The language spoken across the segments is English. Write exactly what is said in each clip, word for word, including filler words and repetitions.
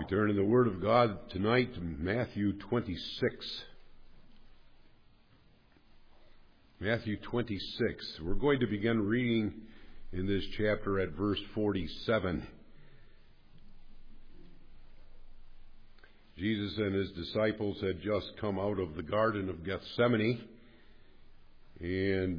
We turn in the Word of God tonight to Matthew twenty-six. Matthew twenty-six. We're going to begin reading in this chapter at verse forty-seven. Jesus and his disciples had just come out of the Garden of Gethsemane, and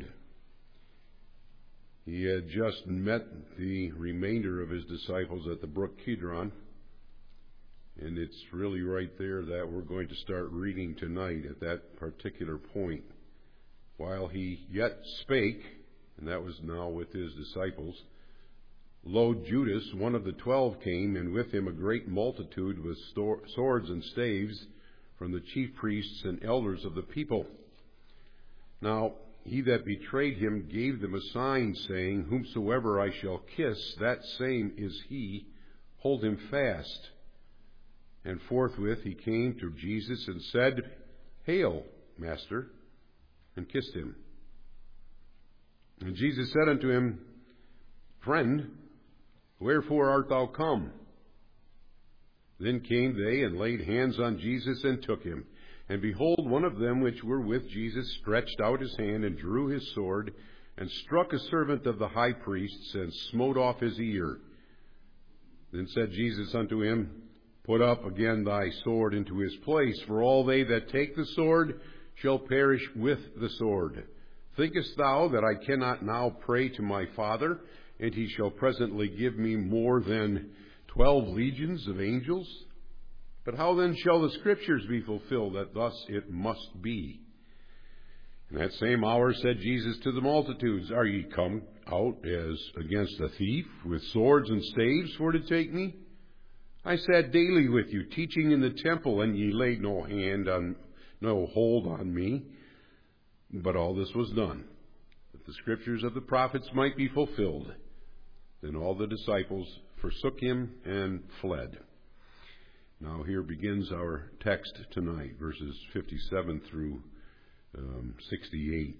he had just met the remainder of his disciples at the brook Kidron. And it's really right there that we're going to start reading tonight at that particular point. While he yet spake, and that was now with his disciples, lo, Judas, one of the twelve, came, and with him a great multitude with swords and staves from the chief priests and elders of the people. Now he that betrayed him gave them a sign, saying, Whomsoever I shall kiss, that same is he. Hold him fast. And forthwith he came to Jesus and said, Hail, Master, and kissed him. And Jesus said unto him, Friend, wherefore art thou come? Then came they and laid hands on Jesus and took him. And behold, one of them which were with Jesus stretched out his hand and drew his sword and struck a servant of the high priest's and smote off his ear. Then said Jesus unto him, Put up again thy sword into his place, for all they that take the sword shall perish with the sword. Thinkest thou that I cannot now pray to my Father, and he shall presently give me more than twelve legions of angels? But how then shall the Scriptures be fulfilled, that thus it must be? In that same hour said Jesus to the multitudes, Are ye come out as against a thief, with swords and staves for to take me? I sat daily with you, teaching in the temple, and ye laid no hand on, no hold on me. But all this was done, that the Scriptures of the prophets might be fulfilled. Then all the disciples forsook him and fled. Now here begins our text tonight, verses fifty-seven through um, sixty-eight.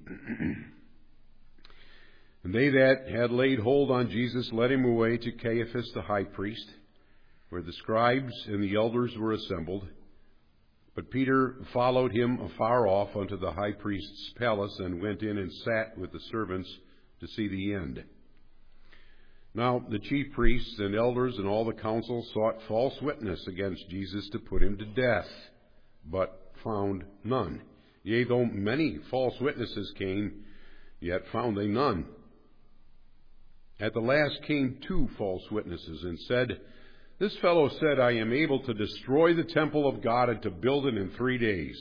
And they that had laid hold on Jesus led him away to Caiaphas the high priest, where the scribes and the elders were assembled. But Peter followed him afar off unto the high priest's palace, and went in and sat with the servants to see the end. Now the chief priests and elders and all the council sought false witness against Jesus to put him to death, but found none. Yea, though many false witnesses came, yet found they none. At the last came two false witnesses, and said, This fellow said, I am able to destroy the temple of God and to build it in three days.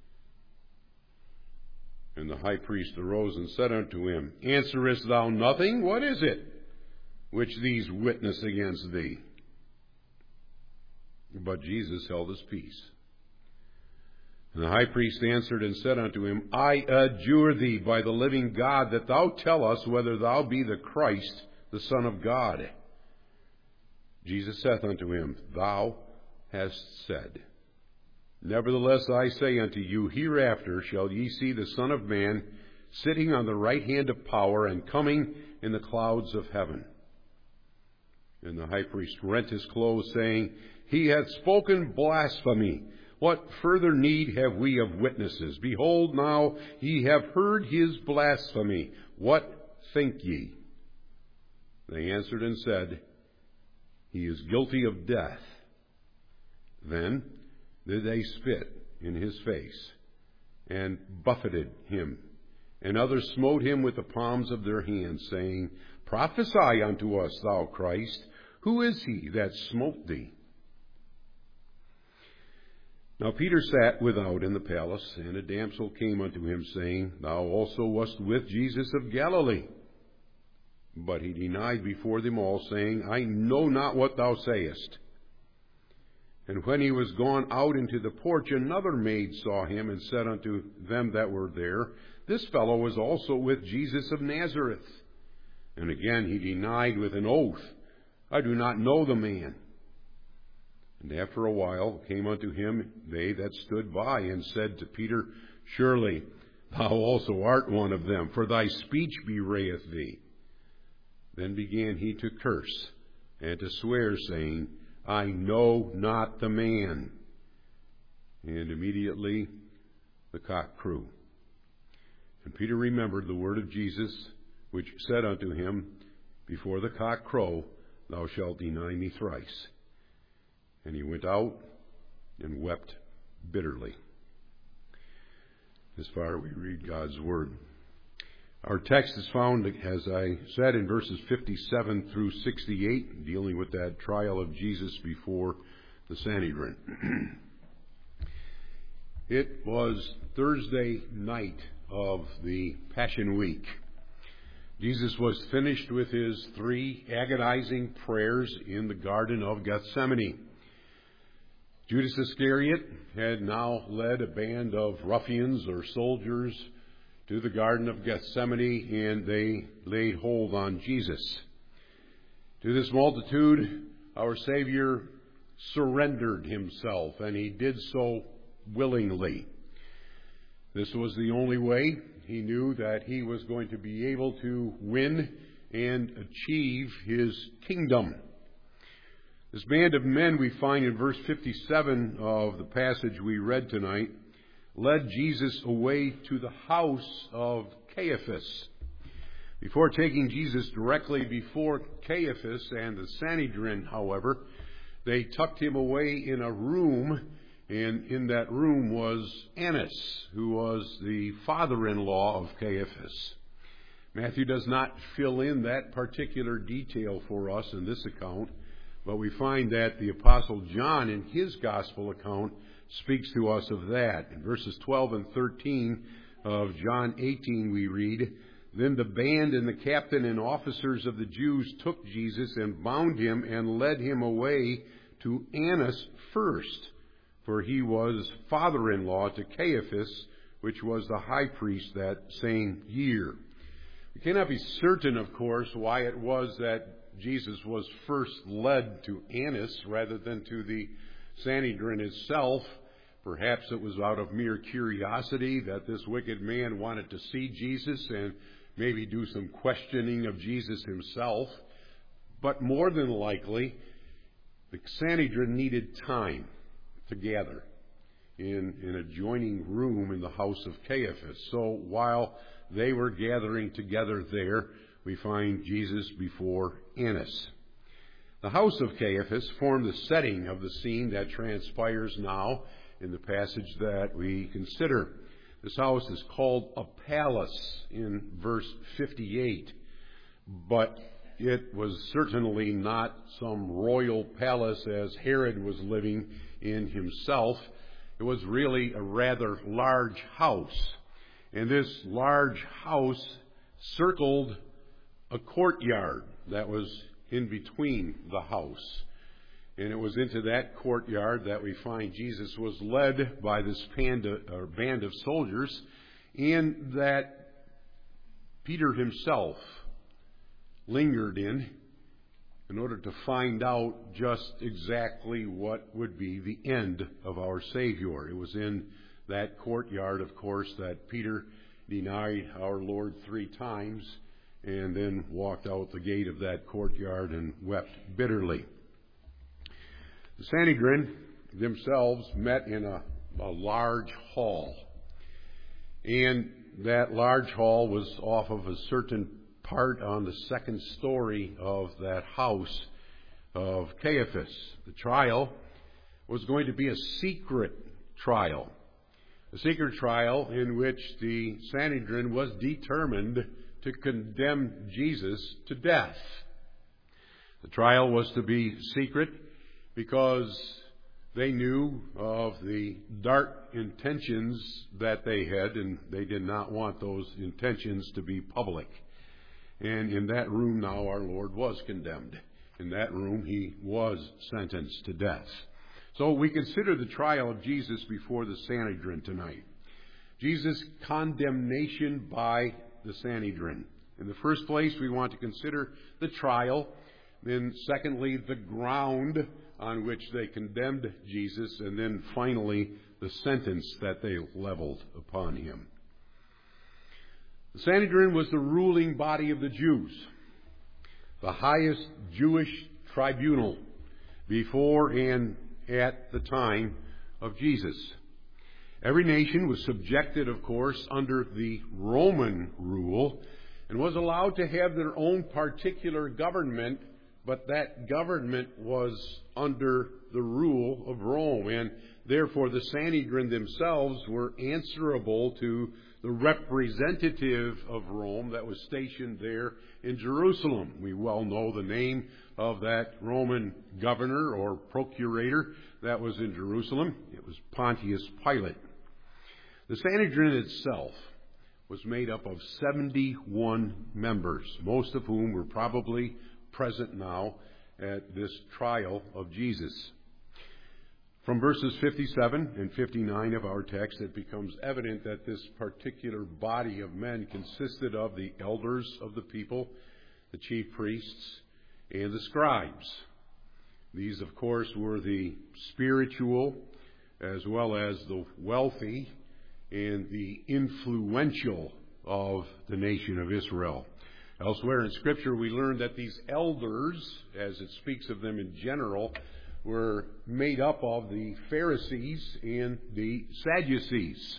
And the high priest arose and said unto him, Answerest thou nothing? What is it which these witness against thee? But Jesus held his peace. And the high priest answered and said unto him, I adjure thee by the living God that thou tell us whether thou be the Christ, the Son of God. Jesus saith unto him, Thou hast said. Nevertheless I say unto you, hereafter shall ye see the Son of Man sitting on the right hand of power, and coming in the clouds of heaven. And the high priest rent his clothes, saying, He hath spoken blasphemy. What further need have we of witnesses? Behold, now ye have heard his blasphemy. What think ye? They answered and said, He is guilty of death. Then did they spit in his face, and buffeted him. And others smote him with the palms of their hands, saying, Prophesy unto us, thou Christ. Who is he that smote thee? Now Peter sat without in the palace, and a damsel came unto him, saying, Thou also wast with Jesus of Galilee. But he denied before them all, saying, I know not what thou sayest. And when he was gone out into the porch, another maid saw him, and said unto them that were there, This fellow was also with Jesus of Nazareth. And again he denied with an oath, I do not know the man. And after a while came unto him they that stood by, and said to Peter, Surely thou also art one of them, for thy speech bewrayeth thee. Then began he to curse and to swear, saying, I know not the man. And immediately the cock crew. And Peter remembered the word of Jesus, which said unto him, Before the cock crow, thou shalt deny me thrice. And he went out and wept bitterly. As far as we read God's word. Our text is found, as I said, in verses fifty-seven through sixty-eight, dealing with that trial of Jesus before the Sanhedrin. It was Thursday night of the Passion Week. Jesus was finished with his three agonizing prayers in the Garden of Gethsemane. Judas Iscariot had now led a band of ruffians or soldiers to the Garden of Gethsemane, and they laid hold on Jesus. To this multitude, our Savior surrendered himself, and he did so willingly. This was the only way he knew that he was going to be able to win and achieve his kingdom. This band of men we find in verse fifty-seven of the passage we read tonight led Jesus away to the house of Caiaphas. Before taking Jesus directly before Caiaphas and the Sanhedrin, however, they tucked him away in a room, and in that room was Annas, who was the father-in-law of Caiaphas. Matthew does not fill in that particular detail for us in this account, but we find that the Apostle John, in his gospel account, speaks to us of that. In verses twelve and thirteen of John eighteen we read, Then the band and the captain and officers of the Jews took Jesus and bound him and led him away to Annas first, for he was father-in-law to Caiaphas, which was the high priest that same year. We cannot be certain, of course, why it was that Jesus was first led to Annas rather than to the Sanhedrin itself. Perhaps it was out of mere curiosity that this wicked man wanted to see Jesus and maybe do some questioning of Jesus himself. But more than likely, the Sanhedrin needed time to gather in an adjoining room in the house of Caiaphas. So while they were gathering together there, we find Jesus before Annas. The house of Caiaphas formed the setting of the scene that transpires now in the passage that we consider. This house is called a palace in verse fifty-eight, but it was certainly not some royal palace as Herod was living in himself. It was really a rather large house, and this large house circled a courtyard that was in between the house. And it was into that courtyard that we find Jesus was led by this panda, or band of soldiers, and that Peter himself lingered in in order to find out just exactly what would be the end of our Savior. It was in that courtyard, of course, that Peter denied our Lord three times and then walked out the gate of that courtyard and wept bitterly. The Sanhedrin themselves met in a, a large hall, and that large hall was off of a certain part on the second story of that house of Caiaphas. The trial was going to be a secret trial, a secret trial in which the Sanhedrin was determined to condemn Jesus to death. The trial was to be secret because they knew of the dark intentions that they had, and they did not want those intentions to be public. And in that room now our Lord was condemned. In that room he was sentenced to death. So we consider the trial of Jesus before the Sanhedrin tonight. Jesus' condemnation by the Sanhedrin. In the first place, we want to consider the trial. Then secondly, the ground on which they condemned Jesus. And then finally, the sentence that they leveled upon him. The Sanhedrin was the ruling body of the Jews, the highest Jewish tribunal before and at the time of Jesus. Every nation was subjected, of course, under the Roman rule and was allowed to have their own particular government, but that government was under the rule of Rome, and therefore the Sanhedrin themselves were answerable to the representative of Rome that was stationed there in Jerusalem. We well know the name of that Roman governor or procurator that was in Jerusalem. It was Pontius Pilate. The Sanhedrin itself was made up of seventy-one members, most of whom were probably present now at this trial of Jesus. From verses fifty-seven and fifty-nine of our text, it becomes evident that this particular body of men consisted of the elders of the people, the chief priests, and the scribes. These, of course, were the spiritual as well as the wealthy and the influential of the nation of Israel. Elsewhere in Scripture, we learn that these elders, as it speaks of them in general, were made up of the Pharisees and the Sadducees.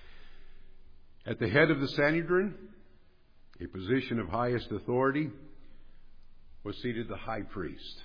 At the head of the Sanhedrin, a position of highest authority, was seated the high priest.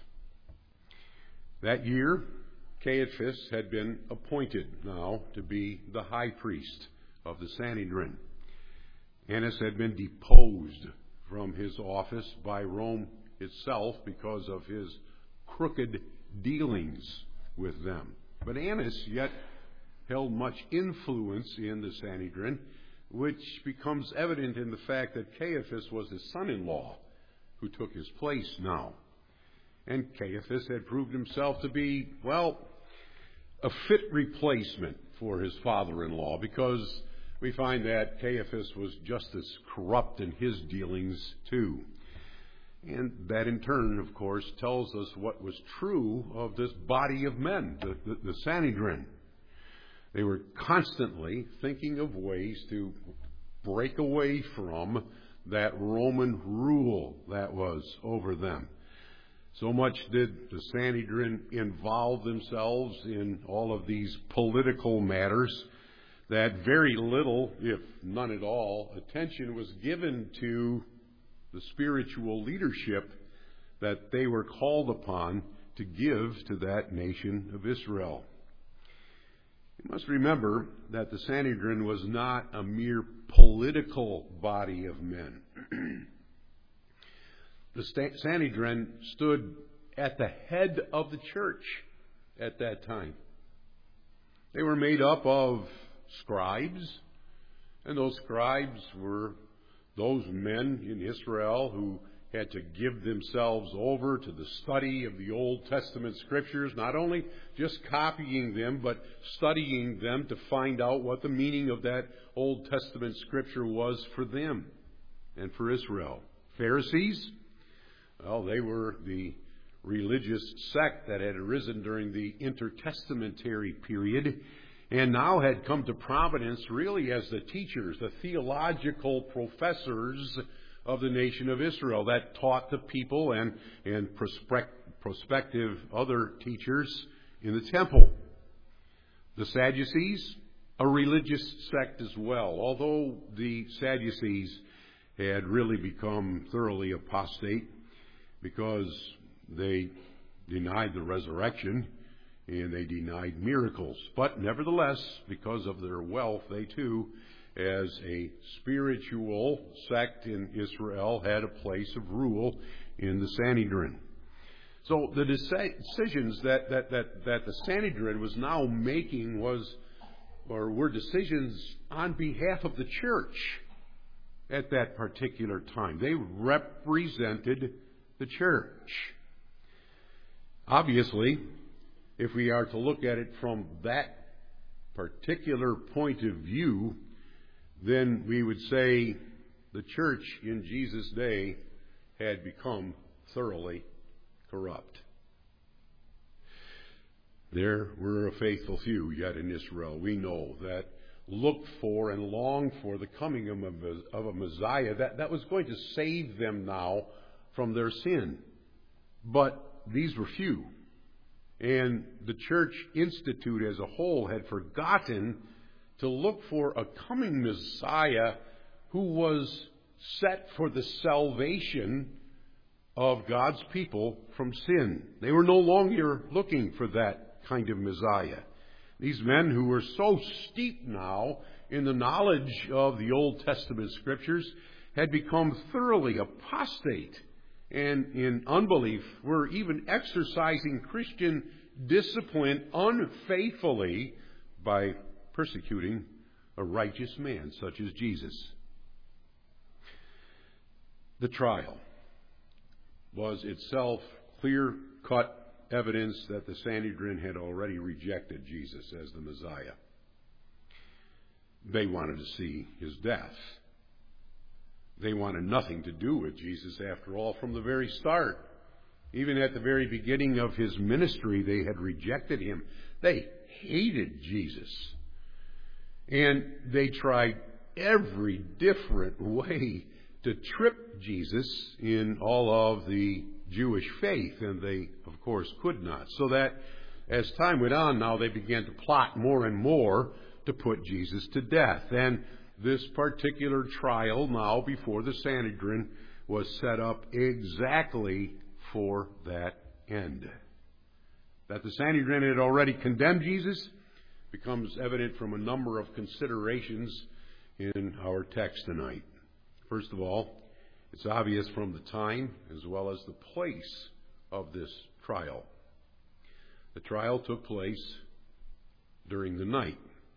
That year, Caiaphas had been appointed now to be the high priest of the Sanhedrin. Annas had been deposed from his office by Rome itself because of his crooked dealings with them. But Annas yet held much influence in the Sanhedrin, which becomes evident in the fact that Caiaphas was his son-in-law who took his place now. And Caiaphas had proved himself to be, well, a fit replacement for his father-in-law, because we find that Caiaphas was just as corrupt in his dealings too. And that in turn, of course, tells us what was true of this body of men, the, the, the Sanhedrin. They were constantly thinking of ways to break away from that Roman rule that was over them. So much did the Sanhedrin involve themselves in all of these political matters that very little, if none at all, attention was given to the spiritual leadership that they were called upon to give to that nation of Israel. You must remember that the Sanhedrin was not a mere political body of men. The Sanhedrin stood at the head of the church at that time. They were made up of scribes, and those scribes were those men in Israel who had to give themselves over to the study of the Old Testament Scriptures, not only just copying them, but studying them to find out what the meaning of that Old Testament Scripture was for them and for Israel. Pharisees, well, they were the religious sect that had arisen during the intertestamentary period and now had come to prominence really as the teachers, the theological professors of the nation of Israel that taught the people and, and prospective other teachers in the temple. The Sadducees, a religious sect as well, although the Sadducees had really become thoroughly apostate because they denied the resurrection and they denied miracles. But nevertheless, because of their wealth, they too, as a spiritual sect in Israel, had a place of rule in the Sanhedrin. So the decisions that, that, that, that the Sanhedrin was now making was, or were decisions on behalf of the church at that particular time. They represented the church. Obviously, if we are to look at it from that particular point of view, then we would say the church in Jesus' day had become thoroughly corrupt. There were a faithful few yet in Israel, we know, that looked for and longed for the coming of a, of a Messiah that, that was going to save them now from their sin. But these were few. And the Church Institute as a whole had forgotten to look for a coming Messiah who was set for the salvation of God's people from sin. They were no longer looking for that kind of Messiah. These men who were so steeped now in the knowledge of the Old Testament Scriptures had become thoroughly apostate and in unbelief were even exercising Christian discipline unfaithfully by persecuting a righteous man such as Jesus. The trial was itself clear-cut evidence that the Sanhedrin had already rejected Jesus as the Messiah. They wanted to see his death. They wanted nothing to do with Jesus, after all, from the very start. Even at the very beginning of his ministry, they had rejected him. They hated Jesus. And they tried every different way to trip Jesus in all of the Jewish faith, and they, of course, could not. So that as time went on, now they began to plot more and more to put Jesus to death. And this particular trial now before the Sanhedrin was set up exactly for that end. That the Sanhedrin had already condemned Jesus becomes evident from a number of considerations in our text tonight. First of all, it's obvious from the time as well as the place of this trial. The trial took place during the night.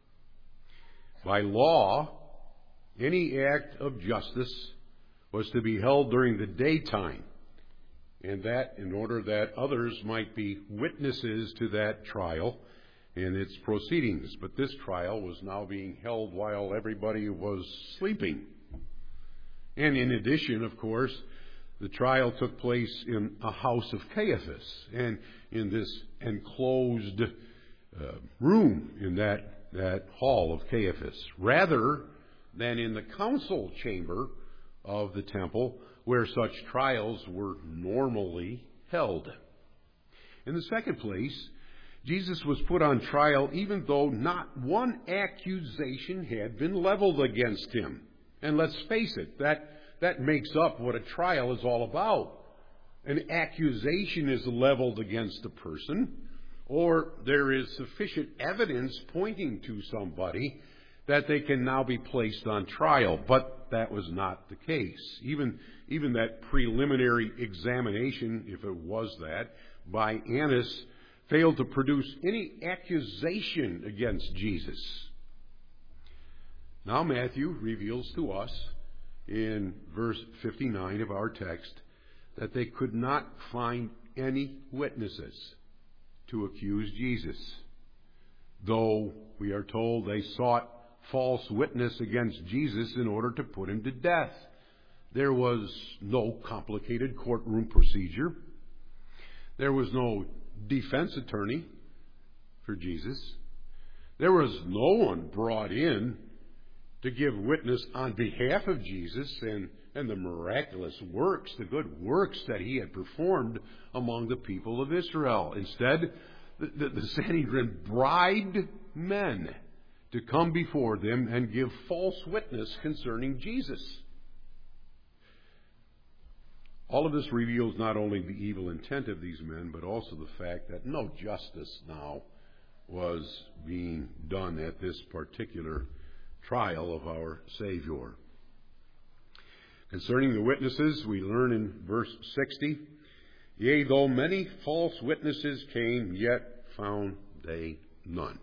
By law, any act of justice was to be held during the daytime, and that in order that others might be witnesses to that trial and its proceedings. But this trial was now being held while everybody was sleeping. And in addition, of course, the trial took place in a house of Caiaphas, and in this enclosed uh, room in that, that hall of Caiaphas, rather than in the council chamber of the temple where such trials were normally held. In the second place, Jesus was put on trial even though not one accusation had been leveled against him. And let's face it, that, that makes up what a trial is all about. An accusation is leveled against a person, or there is sufficient evidence pointing to somebody that they can now be placed on trial. But that was not the case. Even, even that preliminary examination, if it was that, by Annas, failed to produce any accusation against Jesus. Now Matthew reveals to us in verse fifty-nine of our text that they could not find any witnesses to accuse Jesus, though we are told they sought false witness against Jesus in order to put him to death. There was no complicated courtroom procedure. There was no defense attorney for Jesus. There was no one brought in to give witness on behalf of Jesus and, and the miraculous works, the good works that he had performed among the people of Israel. Instead, the, the, the Sanhedrin bribed men to come before them and give false witness concerning Jesus. All of this reveals not only the evil intent of these men, but also the fact that no justice now was being done at this particular trial of our Savior. Concerning the witnesses, we learn in verse sixty, "Yea, though many false witnesses came, yet found they none."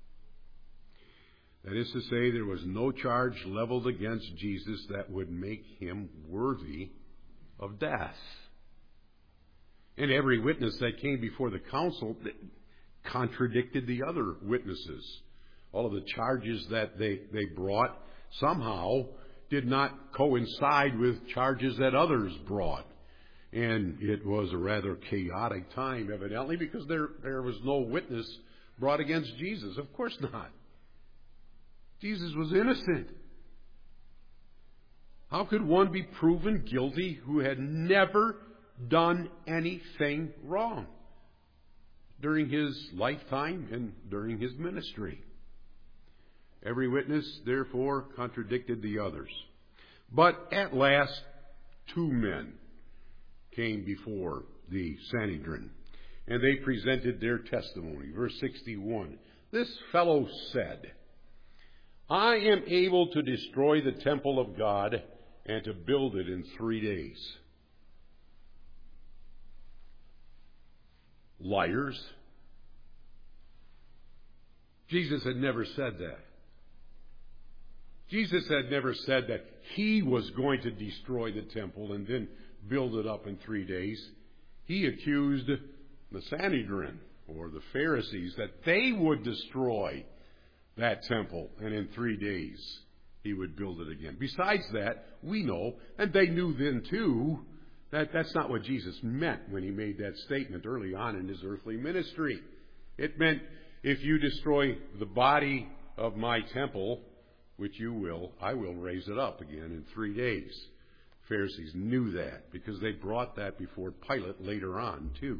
That is to say, there was no charge leveled against Jesus that would make him worthy of death. And every witness that came before the council contradicted the other witnesses. All of the charges that they, they brought somehow did not coincide with charges that others brought. And it was a rather chaotic time, evidently, because there, there was no witness brought against Jesus. Of course not. Jesus was innocent. How could one be proven guilty who had never done anything wrong? during his lifetime and during his ministry. Every witness, therefore, contradicted the others. But at last, two men came before the Sanhedrin, and they presented their testimony. Verse sixty-one, this fellow said, I am able to destroy the temple of God and to build it in three days. Liars. Jesus had never said that. Jesus had never said that he was going to destroy the temple and then build it up in three days. He accused the Sanhedrin, or the Pharisees, that they would destroy that temple, and in three days he would build it again. Besides that, we know, and they knew then too, that that's not what Jesus meant when he made that statement early on in his earthly ministry. It meant, if you destroy the body of my temple, which you will, I will raise it up again in three days. Pharisees knew that because they brought that before Pilate later on too.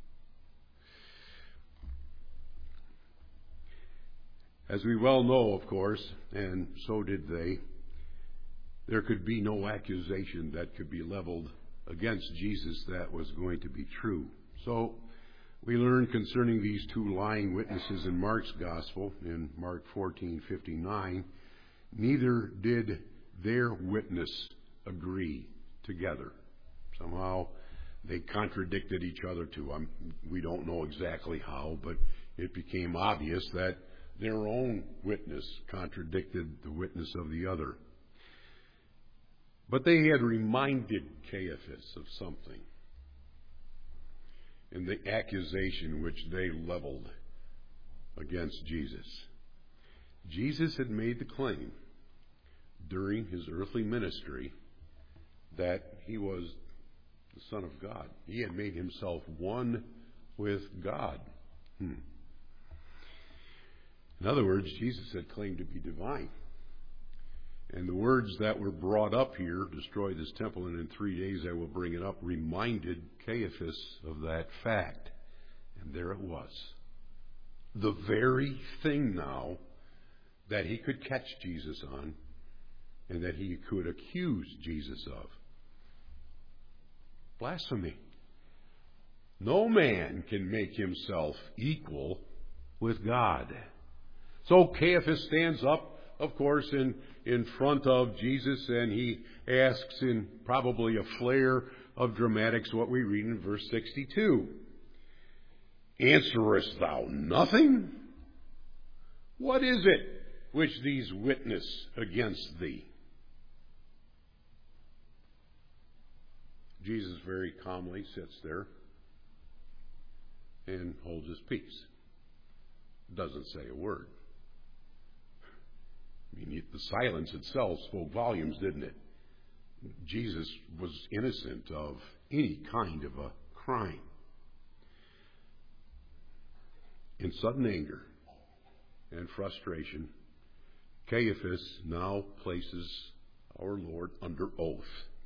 As we well know, of course, and so did they, there could be no accusation that could be leveled against Jesus that was going to be true. So we learn concerning these two lying witnesses in Mark's Gospel, in Mark fourteen fifty-nine, neither did their witness agree together. Somehow they contradicted each other too. I'm, we don't know exactly how, but it became obvious that their own witness contradicted the witness of the other. But they had reminded Caiaphas of something in the accusation which they leveled against Jesus. Jesus had made the claim during his earthly ministry that he was the Son of God. He had made himself one with God. Hmm. In other words, Jesus had claimed to be divine. And the words that were brought up here, destroy this temple and in three days I will bring it up, reminded Caiaphas of that fact. And there it was. The very thing now that he could catch Jesus on and that he could accuse Jesus of. Blasphemy. No man can make himself equal with God. So Caiaphas stands up, of course, in, in front of Jesus, and he asks in probably a flare of dramatics what we read in verse sixty-two. Answerest thou nothing? What is it which these witness against thee? Jesus very calmly sits there and holds his peace. Doesn't say a word. I mean, the silence itself spoke volumes, didn't it? Jesus was innocent of any kind of a crime. In sudden anger and frustration, Caiaphas now places our Lord under oath.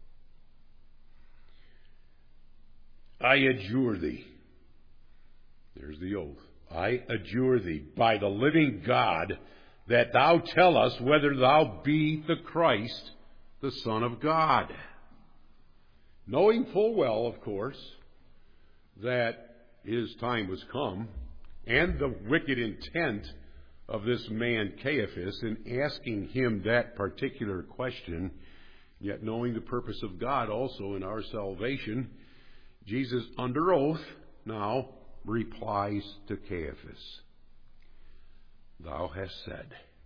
I adjure thee. There's the oath. I adjure thee by the living God that thou tell us whether thou be the Christ, the Son of God. Knowing full well, of course, that his time was come, and the wicked intent of this man Caiaphas in asking him that particular question, yet knowing the purpose of God also in our salvation, Jesus, under oath, now replies to Caiaphas. Thou hast said.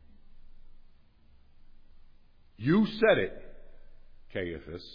You said it, Caiaphas.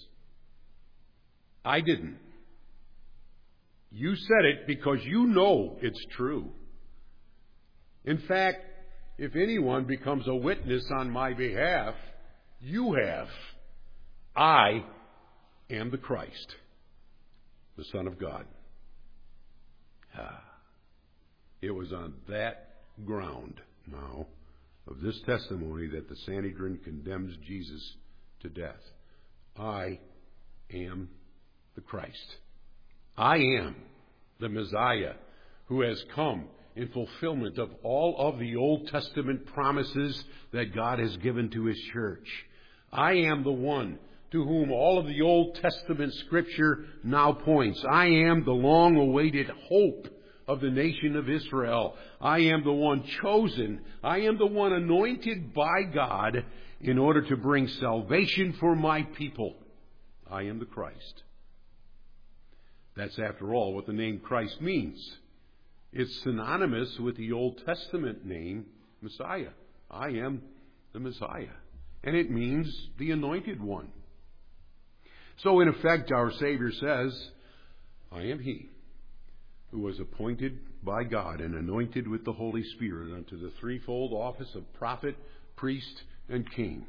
I didn't. You said it because you know it's true. In fact, if anyone becomes a witness on my behalf, you have. I am the Christ, the Son of God. Ah. It was on that ground now of this testimony that the Sanhedrin condemns Jesus to death. I am the Christ. I am the Messiah who has come in fulfillment of all of the Old Testament promises that God has given to His church. I am the one to whom all of the Old Testament Scripture now points. I am the long-awaited hope of the nation of Israel. I am the one chosen. I am the one anointed by God in order to bring salvation for my people. I am the Christ. That's, after all, what the name Christ means. It's synonymous with the Old Testament name, Messiah. I am the Messiah. And it means the anointed one. So, in effect, our Savior says, I am He who was appointed by God and anointed with the Holy Spirit unto the threefold office of prophet, priest, and king.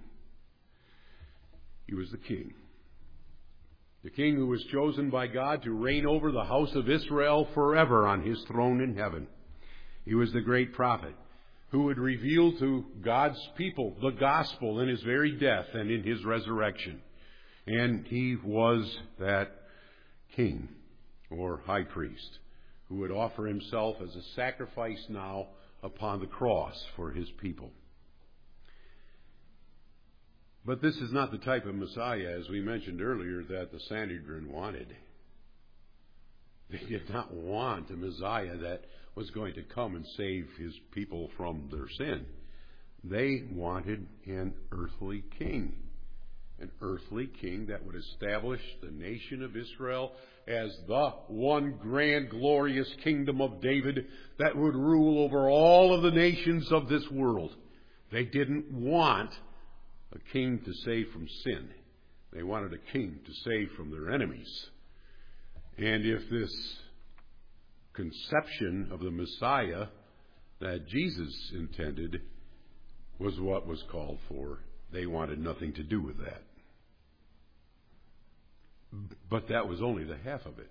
He was the king. The king who was chosen by God to reign over the house of Israel forever on His throne in heaven. He was the great prophet who would reveal to God's people the gospel in His very death and in His resurrection. And He was that king or high priest who would offer Himself as a sacrifice now upon the cross for His people. But this is not the type of Messiah, as we mentioned earlier, that the Sanhedrin wanted. They did not want a Messiah that was going to come and save His people from their sin. They wanted an earthly king. An earthly king that would establish the nation of Israel as the one grand, glorious kingdom of David that would rule over all of the nations of this world. They didn't want a king to save from sin. They wanted a king to save from their enemies. And if this conception of the Messiah that Jesus intended was what was called for, they wanted nothing to do with that. But that was only the half of it.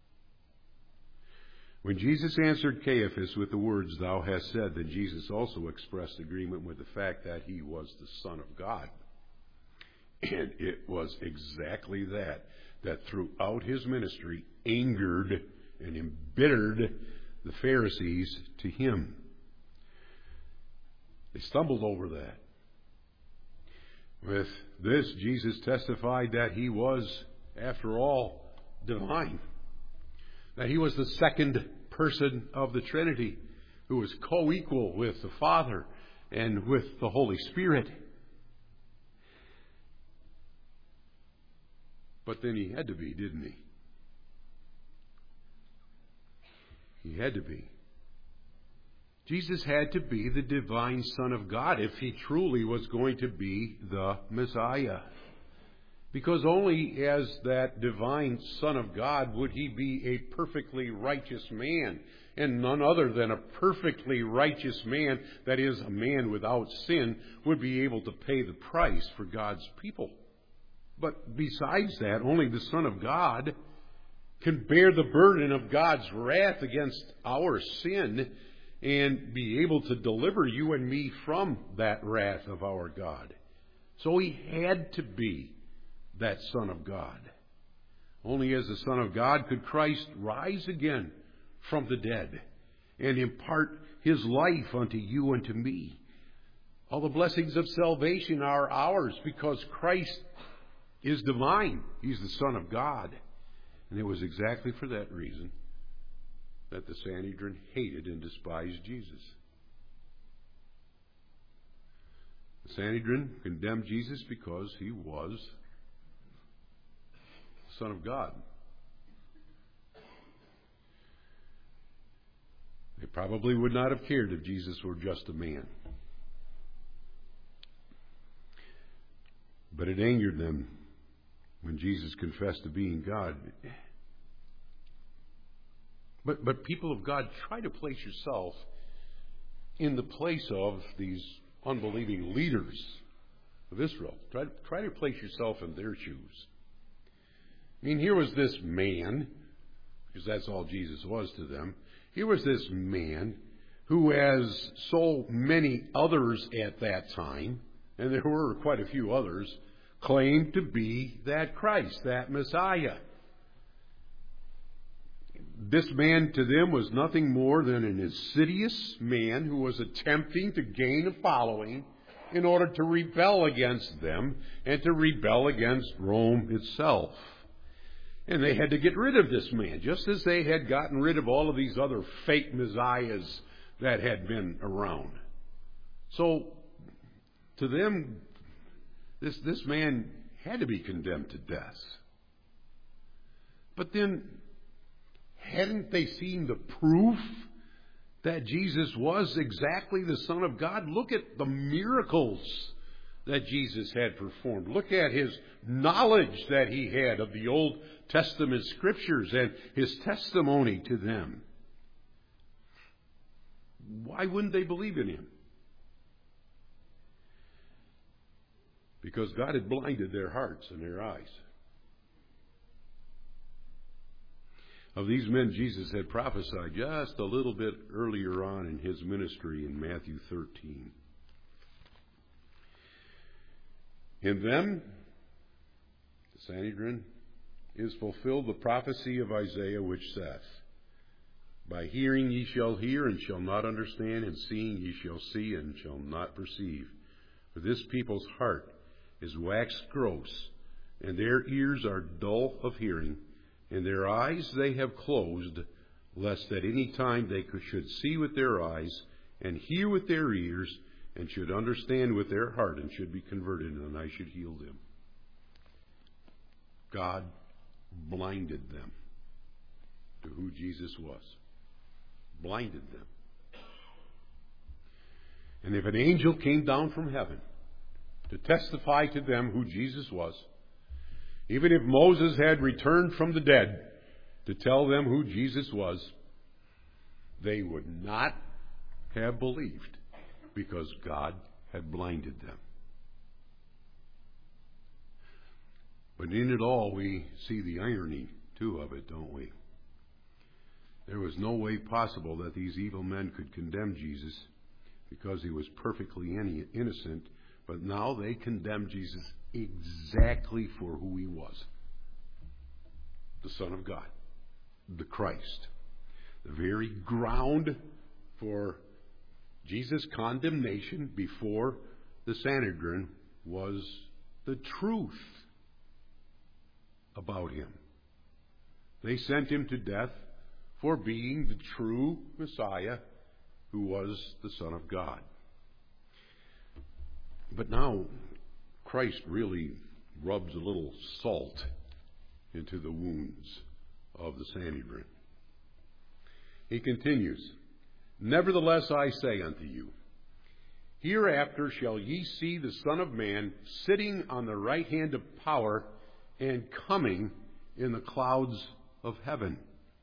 When Jesus answered Caiaphas with the words, "Thou hast said," then Jesus also expressed agreement with the fact that He was the Son of God. And it was exactly that, that throughout His ministry angered and embittered the Pharisees to Him. They stumbled over that. With this, Jesus testified that He was, after all, divine. That He was the second person of the Trinity who was co-equal with the Father and with the Holy Spirit. But then He had to be, didn't He? He had to be. Jesus had to be the divine Son of God if He truly was going to be the Messiah. Because only as that divine Son of God would He be a perfectly righteous man, and none other than a perfectly righteous man, that is, a man without sin, would be able to pay the price for God's people. But besides that, only the Son of God can bear the burden of God's wrath against our sin and be able to deliver you and me from that wrath of our God. So He had to be that Son of God. Only as the Son of God could Christ rise again from the dead and impart His life unto you and to me. All the blessings of salvation are ours because Christ is divine. He's the Son of God. And it was exactly for that reason that the Sanhedrin hated and despised Jesus. The Sanhedrin condemned Jesus because He was the Son of God. They probably would not have cared if Jesus were just a man. But it angered them when Jesus confessed to being God. But, but people of God, try to place yourself in the place of these unbelieving leaders of Israel. Try, try to place yourself in their shoes. I mean, here was this man, because that's all Jesus was to them. Here was this man who, as so many others at that time, and there were quite a few others, claimed to be that Christ, that Messiah. this man to them was nothing more than an insidious man who was attempting to gain a following in order to rebel against them and to rebel against Rome itself. And they had to get rid of this man, just as they had gotten rid of all of these other fake messiahs that had been around. So, to them, this, this man had to be condemned to death. But then, hadn't they seen the proof that Jesus was exactly the Son of God? Look at the miracles that Jesus had performed. Look at his knowledge that he had of the Old Testament Scriptures and his testimony to them. Why wouldn't they believe in him? Because God had blinded their hearts and their eyes. Of these men, Jesus had prophesied just a little bit earlier on in his ministry in Matthew thirteen. In them, the Sanhedrin, is fulfilled the prophecy of Isaiah which saith, By hearing ye shall hear and shall not understand, and seeing ye shall see and shall not perceive. For this people's heart is waxed gross, and their ears are dull of hearing, and their eyes they have closed, lest at any time they should see with their eyes, and hear with their ears, and should understand with their heart, and should be converted, and I should heal them. God blinded them to who Jesus was. Blinded them. And if an angel came down from heaven to testify to them who Jesus was, even if Moses had returned from the dead to tell them who Jesus was, they would not have believed because God had blinded them. But in it all, we see the irony, too, of it, don't we? There was no way possible that these evil men could condemn Jesus because he was perfectly innocent, but now they condemned Jesus exactly for who he was. The Son of God, the Christ. The very ground for Jesus' condemnation before the Sanhedrin was the truth about him. They sent him to death for being the true Messiah who was the Son of God. But now Christ really rubs a little salt into the wounds of the Sanhedrin. He continues, Nevertheless I say unto you, hereafter shall ye see the Son of Man sitting on the right hand of power and coming in the clouds of heaven.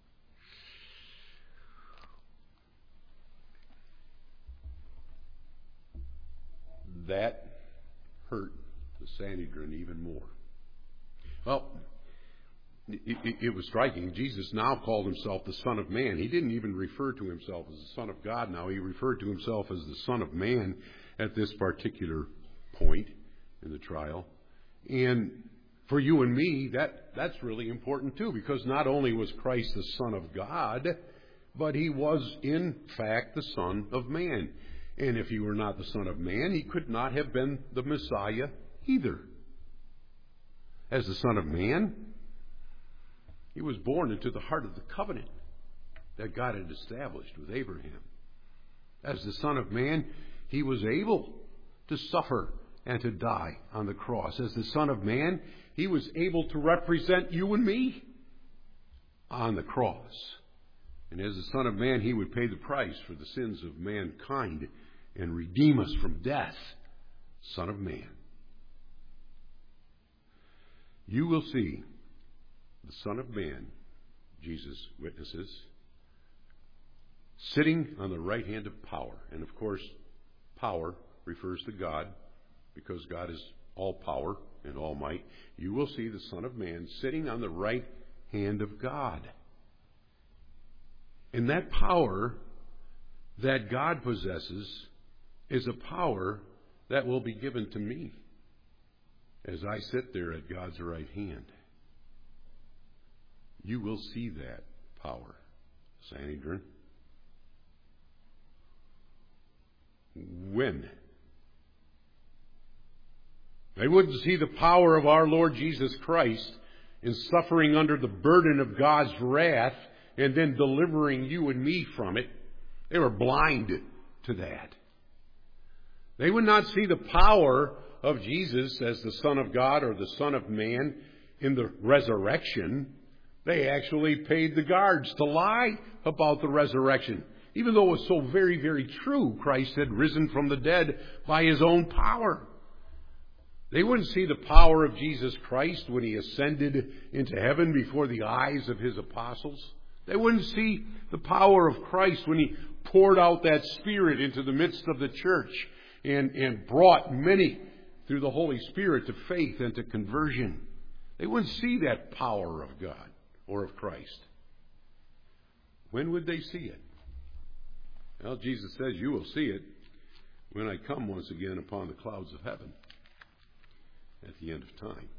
That hurt the Sanhedrin even more. Well, it, it, it was striking. Jesus now called himself the Son of Man. He didn't even refer to himself as the Son of God now. He referred to himself as the Son of Man at this particular point in the trial. And for you and me, that, that's really important too, because not only was Christ the Son of God, but he was in fact the Son of Man. And if he were not the Son of Man, he could not have been the Messiah either. As the Son of Man, he was born into the heart of the covenant that God had established with Abraham. As the Son of Man, he was able to suffer and to die on the cross. As the Son of Man, he was able to represent you and me on the cross. And as the Son of Man, he would pay the price for the sins of mankind and redeem us from death. Son of Man. You will see the Son of Man, Jesus witnesses, sitting on the right hand of power. And of course, power refers to God, because God is all power and all might. You will see the Son of Man sitting on the right hand of God. And that power that God possesses is a power that will be given to me as I sit there at God's right hand. You will see that power. Sanhedrin. When? They wouldn't see the power of our Lord Jesus Christ in suffering under the burden of God's wrath and then delivering you and me from it. They were blind to that. They would not see the power of Jesus as the Son of God or the Son of Man in the resurrection. They actually paid the guards to lie about the resurrection. Even though it was so very, very true, Christ had risen from the dead by His own power. They wouldn't see the power of Jesus Christ when He ascended into heaven before the eyes of His apostles. They wouldn't see the power of Christ when He poured out that Spirit into the midst of the church and, and brought many through the Holy Spirit to faith and to conversion. They wouldn't see that power of God or of Christ. When would they see it? Well, Jesus says, you will see it when I come once again upon the clouds of heaven at the end of time.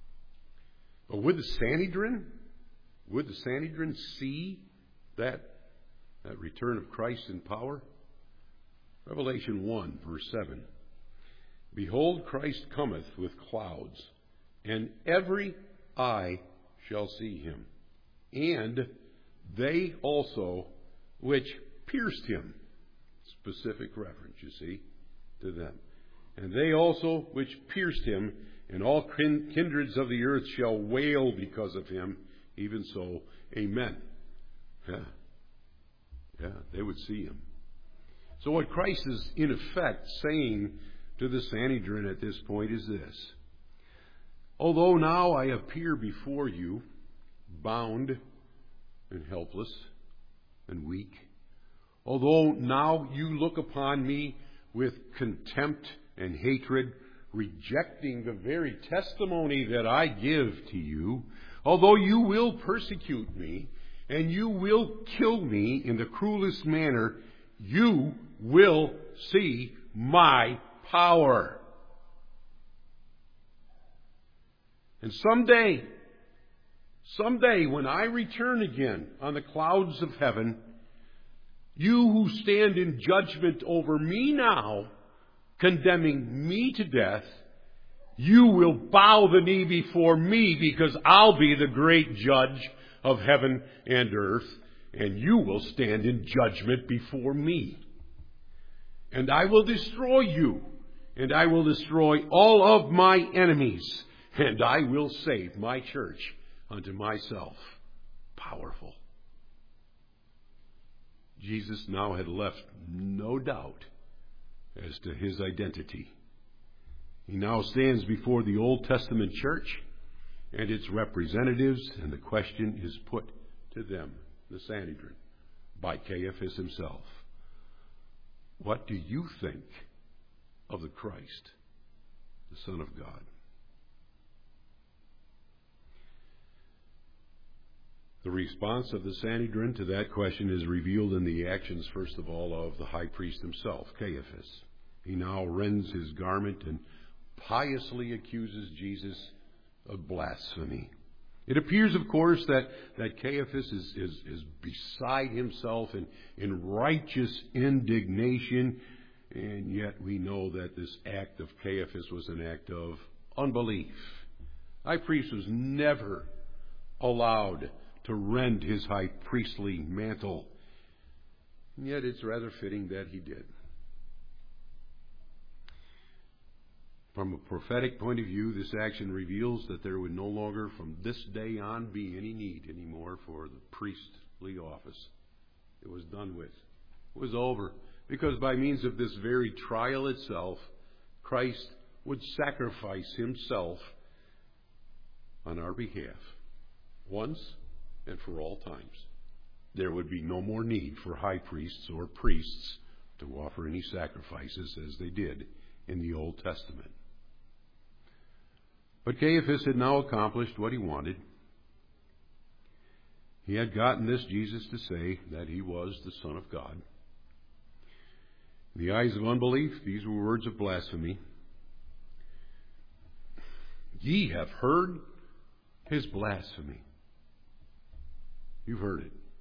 But would the Sanhedrin, would the Sanhedrin see that, that return of Christ in power? Revelation one, verse seven. Behold, Christ cometh with clouds, and every eye shall see Him, and they also which pierced Him. Specific reference, you see, to them. And they also which pierced Him, and all kindreds of the earth shall wail because of Him. Even so, amen. Yeah. Yeah, they would see Him. So what Christ is in effect saying to the Sanhedrin at this point is this. Although now I appear before you, bound and helpless and weak, although now you look upon me with contempt and hatred, rejecting the very testimony that I give to you, although you will persecute me and you will kill me in the cruelest manner, you will see my power. And someday, someday when I return again on the clouds of heaven, you who stand in judgment over me now, condemning me to death, you will bow the knee before me because I'll be the great judge of heaven and earth, and you will stand in judgment before me. And I will destroy you, and I will destroy all of my enemies, and I will save my church unto myself. Powerful. Jesus now had left no doubt as to His identity. He now stands before the Old Testament church and its representatives, and the question is put to them, the Sanhedrin, by Caiaphas himself. What do you think of the Christ, the Son of God? The response of the Sanhedrin to that question is revealed in the actions, first of all, of the high priest himself, Caiaphas. He now rends his garment and piously accuses Jesus of blasphemy. It appears, of course, that, that Caiaphas is, is, is beside himself in, in righteous indignation, and yet we know that this act of Caiaphas was an act of unbelief. High priest was never allowed to rend his high priestly mantle, and yet it's rather fitting that he did. From a prophetic point of view, this action reveals that there would no longer from this day on be any need anymore for the priestly office. It was done with. It was over. Because by means of this very trial itself, Christ would sacrifice Himself on our behalf, once and for all times. There would be no more need for high priests or priests to offer any sacrifices as they did in the Old Testament. But Caiaphas had now accomplished what he wanted. He had gotten this Jesus to say that He was the Son of God. In the eyes of unbelief, these were words of blasphemy. Ye have heard His blasphemy. You've heard it.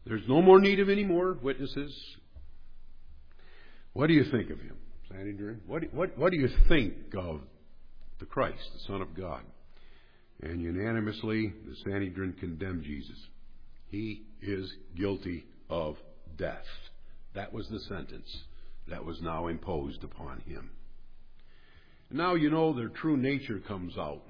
There's no more need of any more witnesses. What do you think of him, Sanhedrin? What, what, what do you think of the Christ, the Son of God? And unanimously, the Sanhedrin condemned Jesus. He is guilty of death. That was the sentence that was now imposed upon him. Now you know their true nature comes out.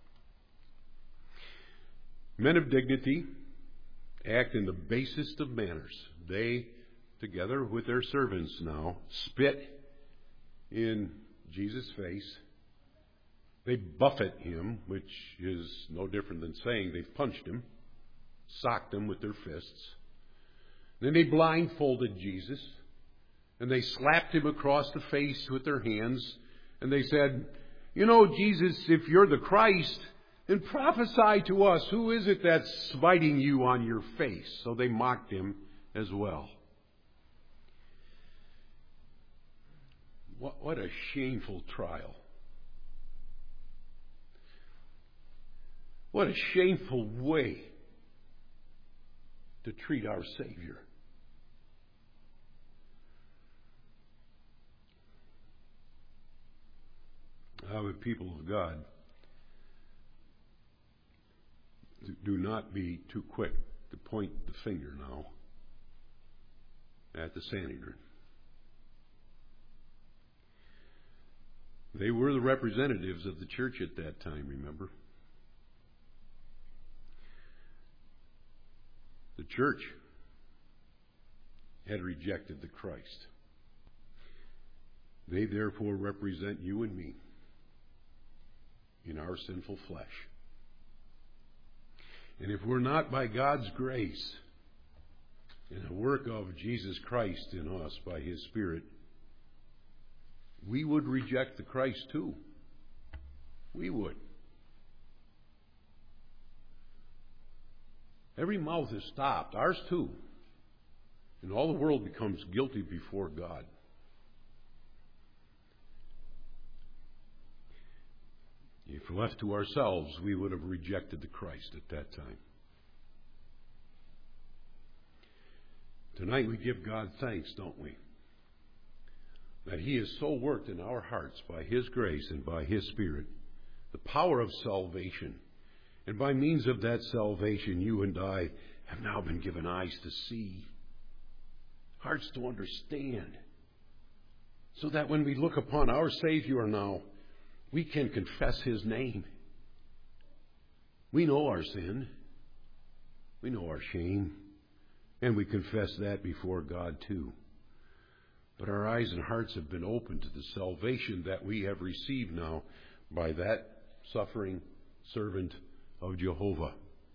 Men of dignity act in the basest of manners. They, together with their servants now, spit in Jesus' face. They buffet him, which is no different than saying they've punched him, socked him with their fists. Then they blindfolded Jesus, and they slapped him across the face with their hands, and they said, you know, Jesus, if you're the Christ, then prophesy to us. Who is it that's smiting you on your face? So they mocked him as well. What, what a shameful trial. What a shameful way to treat our Savior. Our people of God, do not be too quick to point the finger now at the Sanhedrin. They were the representatives of the church at that time, remember? The church had rejected the Christ. They therefore represent you and me in our sinful flesh. And if we're not by God's grace in the work of Jesus Christ in us by His Spirit, we would reject the Christ too. We would. Every mouth is stopped, ours too. And all the world becomes guilty before God. If left to ourselves, we would have rejected the Christ at that time. Tonight we give God thanks, don't we? That He has so worked in our hearts by His grace and by His Spirit, the power of salvation. And by means of that salvation, you and I have now been given eyes to see, hearts to understand, so that when we look upon our Savior now, we can confess His name. We know our sin. We know our shame. And we confess that before God too. But our eyes and hearts have been opened to the salvation that we have received now by that suffering servant of Jehovah.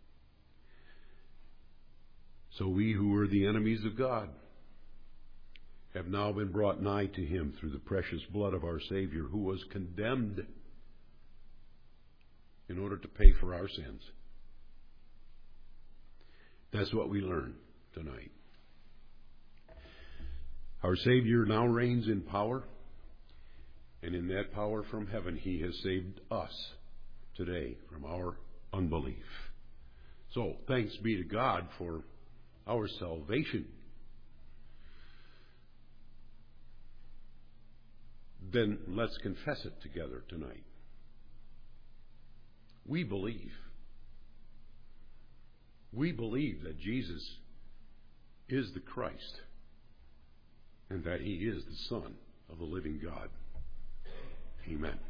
So we who were the enemies of God have now been brought nigh to Him through the precious blood of our Savior, who was condemned in order to pay for our sins. That's what we learn tonight. Our Savior now reigns in power, and in that power from heaven He has saved us today from our unbelief. So, thanks be to God for our salvation. Then let's confess it together tonight. We believe. We believe that Jesus is the Christ and that He is the Son of the living God. Amen.